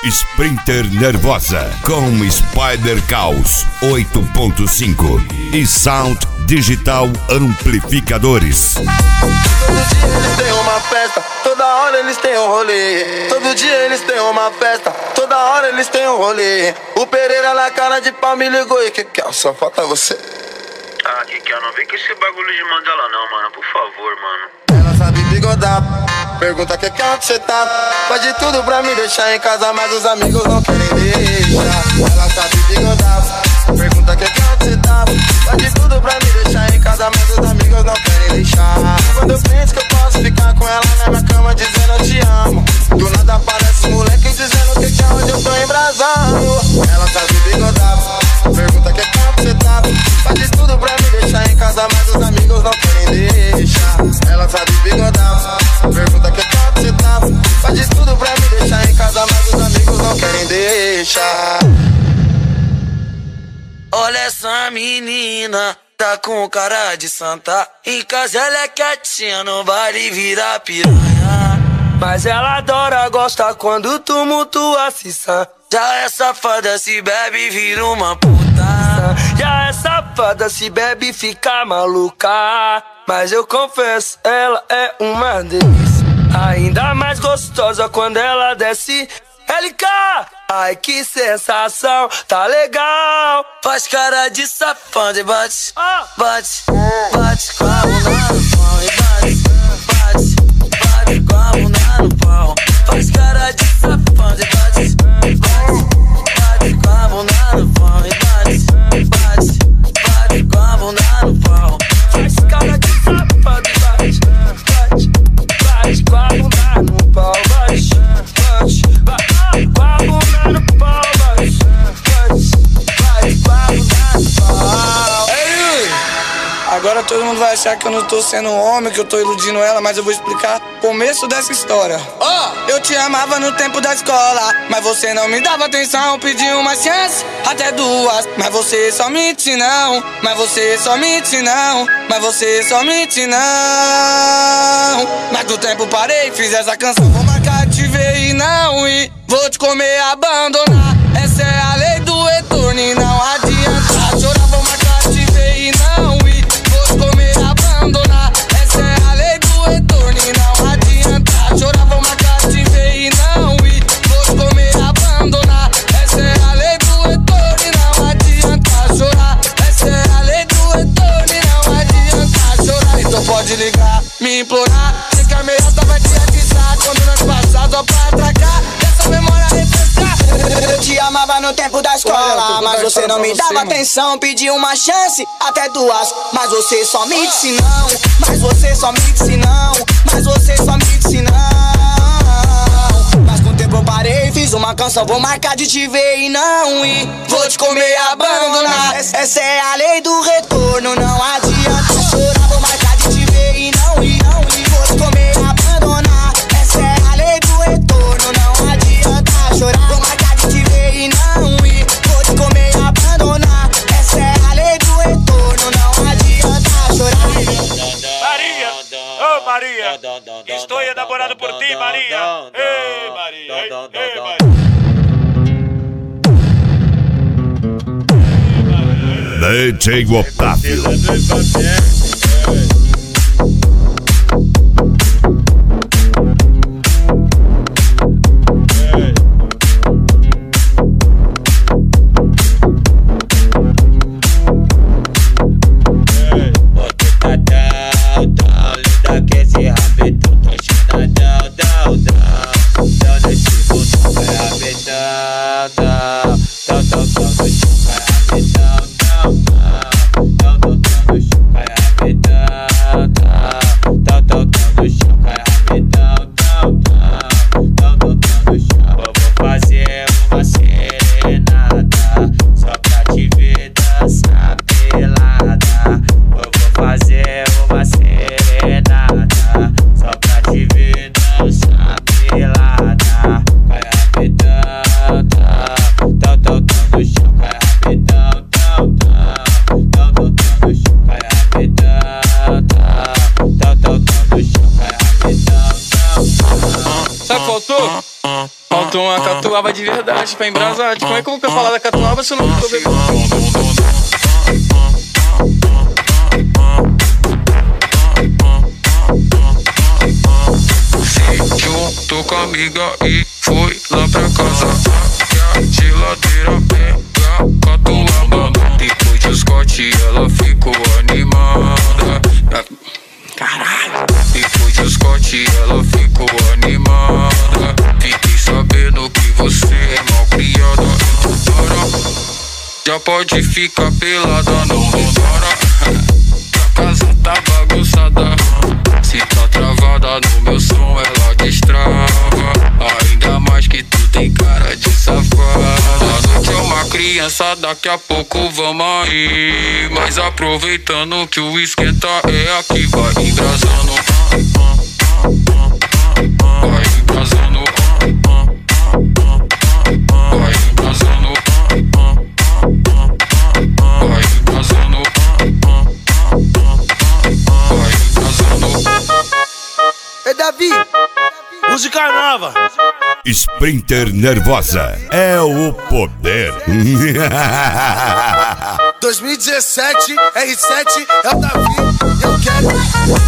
Sprinter Nervosa com Spider Caos 8.5 e Sound Digital Amplificadores. Todo dia eles têm uma festa, toda hora eles têm um rolê. Todo dia eles têm uma festa, toda hora eles têm um rolê. O Pereira na cara de pau me ligou e que só falta você. Ah, Kikão, não vem com esse bagulho de Mandela não, mano, por favor, mano. Ela sabe bigodar, pergunta que onde você tá. Faz tudo pra me deixar em casa, mas os amigos não querem deixar. Ela sabe bigodar, pergunta que onde você tá. Faz tudo pra me deixar em casa, mas os amigos não querem deixar. Quando eu penso que eu posso ficar com ela na minha cama dizendo eu te amo, do nada aparece moleque dizendo que onde eu tô embrasando. Ela sabe bigodar, pergunta que onde você tá. Faz tudo pra me deixar em casa, mas os amigos não querem deixar. Ela sabe bigodar, pergunta que onde você tá. Faz tudo pra me deixar em casa, mas os amigos não querem deixar. Olha essa menina, tá com cara de santa. Em casa ela é quietinha, no baile vira piranha. Mas ela adora, gosta quando tumultua se sã. Já é safada, se bebe vira uma puta. Já é safada, se bebe fica maluca. Mas eu confesso, ela é uma delícia. Ainda mais gostosa quando ela desce. LK, ai que sensação, tá legal. Faz cara de safado e bate, bate, bate com a bunda no pau. E bate, bate, bate com a bunda no pau. Faz cara de safado e bate, bate, bate com a bunda no pau. E bate, bate, bate com a bunda no pau. Faz cara de safado e bate, bate, bate com a bunda no pau. Bate, bate, bate. Agora todo mundo vai achar que eu não tô sendo um homem, que eu tô iludindo ela, mas eu vou explicar o começo dessa história. Eu te amava no tempo da escola, mas você não me dava atenção. Pedi uma chance, até duas, mas você só mente não. Mas você só mente não. Mas você só mente não. Mas do tempo parei, fiz essa canção. Vou marcar, te ver e não ir. Vou te comer, abandonar. Essa é a lei do retorno e não adianta chorar. Vou marcar, te ver e não ir. Vou te comer, abandonar. Essa é a lei do retorno e não adianta chorar. Vou marcar, te ver e não ir. Vou te comer, abandonar. Essa é a lei do retorno e não adianta chorar. Essa é a lei do retorno e não adianta chorar. Então pode ligar, me implorar. Sei que a meiota vai te avisar quando nós passar só pra atracar. Essa memória refrescar. Eu te amava no tempo da escola, mas você não me dava atenção. Pedi uma chance, até duas, mas você só me disse não. Mas você só me disse não. Mas você só me disse não. Mas com o tempo eu parei, fiz uma canção. Vou marcar de te ver e não ir. Vou te comer, abandonar. Essa é a lei do retorno, não adianta chorar. Vou marcar de te ver e não ir. Vou te comer, abandonar. Essa é a lei do retorno, não adianta chorar. Vou marcar de te ver e não ir. Vou te comer, abandonar. Essa é a lei do retorno, não adianta chorar. Maria, oh Maria, estou enamorado por ti, Maria. Ei Maria, ei Maria. DJ Otávio. tomar catuaba de verdade pra embrasar. Como é que eu vou falar da catuaba se eu não tô bebendo? Se juntou com a amiga e foi lá pra casa. E a geladeira pega catuaba. Depois de Scott ela ficou animada. Caralho. Depois de Scott ela ficou animada. Fiquei sabendo que você é mal criada. Então para, já pode ficar pelada, não para. A casa tá bagunçada. Se tá travada no meu som ela destrava. Ainda mais que tu tem cara de safada. A noite é uma criança, daqui a pouco vamos aí. Mas aproveitando que o esquenta é aqui. Vai embrasando, vai embrasando, vai embrasando, vai embrasando, vai embrasando. Ei, Davi, música nova. Sprinter Nervosa é o poder. 2017, R7 é o Davi. Eu quero.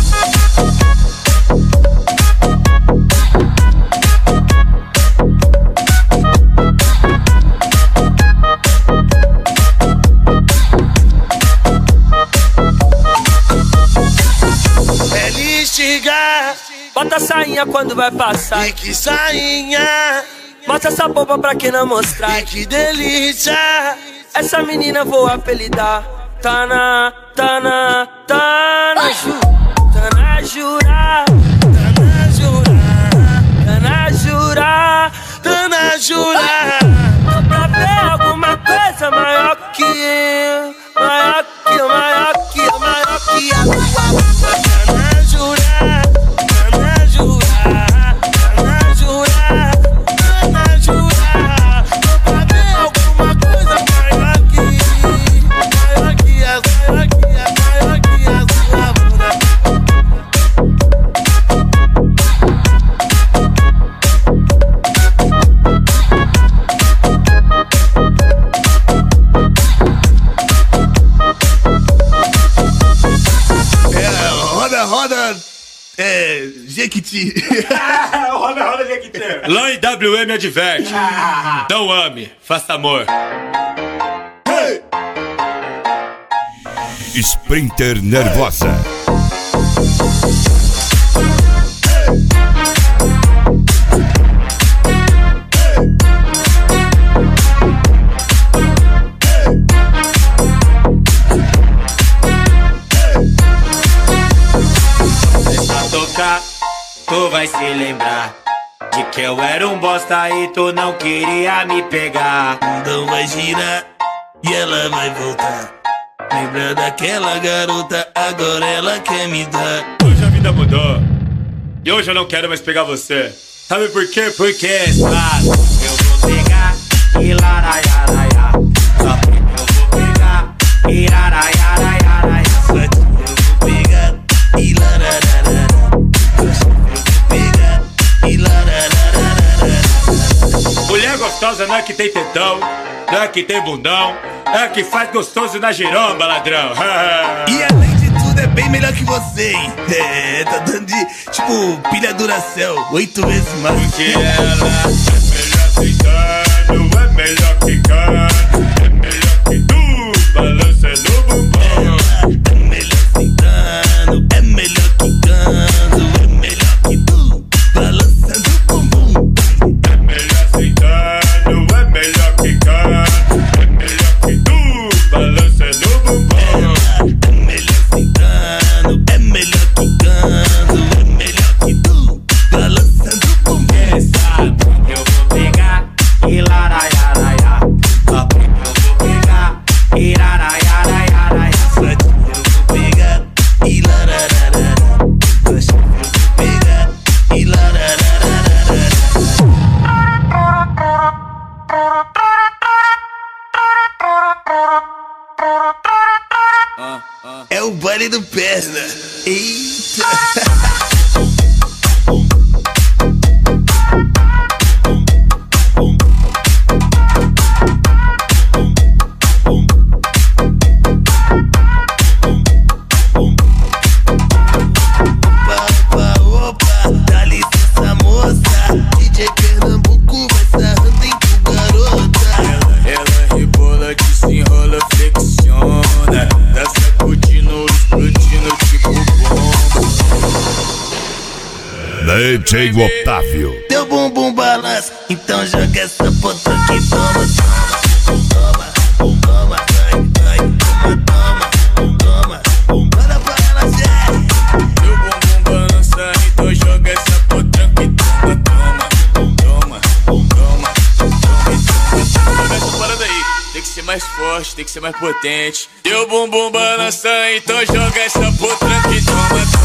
Bota a sainha quando vai passar. E que sainha. Mostra essa boba pra quem não mostrar. E que delícia. Essa menina vou apelidar. Tana, Tana, Tana Ju. Tana Jura. Tana Jura. Tana Jura. Tana Jura. Pra ver alguma coisa maior que eu. Maior que eu, maior que eu, maior que a tua. Tana Jura. Jequiti. Roda, Jequiti. Lá em WM adverte. Não ame, faça amor. Hey! Sprinter Nervosa. Tu vai se lembrar de que eu era um bosta e tu não queria me pegar. Então vai girar e ela vai voltar. Lembra daquela garota, agora ela quer me dar. Hoje a vida mudou e hoje eu não quero mais pegar você. Sabe por quê? Porque sabe, eu vou pegar e laraiaraia. Só que eu vou pegar e laraiaraia. Só que eu vou pegar e laraiaraia. Mulher gostosa não é que tem tetão, não é que tem bundão, é que faz gostoso na giromba, ladrão. E além de tudo é bem melhor que você, hein? É, tá dando de, tipo, pilha Duracell, 8 vezes mais. Porque ela é melhor sentando, é melhor quicando, é melhor que tu, balançando o bumbum. É melhor sentando, é melhor quicando, é melhor que tu, balançando o bumbum. É melhor sentando, é melhor quicando, é melhor que tu, balançando o bumbum. É melhor sentando, é melhor quicando, é melhor que tu, balançando o bumbum. Sabe, eu vou pegar e laraiaraia. Só que eu vou pegar e laraiaraia. Só que eu vou pegar e laraiaraia. Só que eu vou pegar e laraiaraia. É o baile do perna. Eita. DJ Otávio. Teu bumbum balança, então joga essa potranca que toma, toma, toma, toma, vai, toma, toma, toma, manda pra ela, Zé. Teu bumbum balança, então joga essa potranca que toma, toma, toma, toma, toma, essa parada aí. Tem que ser mais forte, tem que ser mais potente. Teu bumbum balança, então joga essa potranca que toma, toma.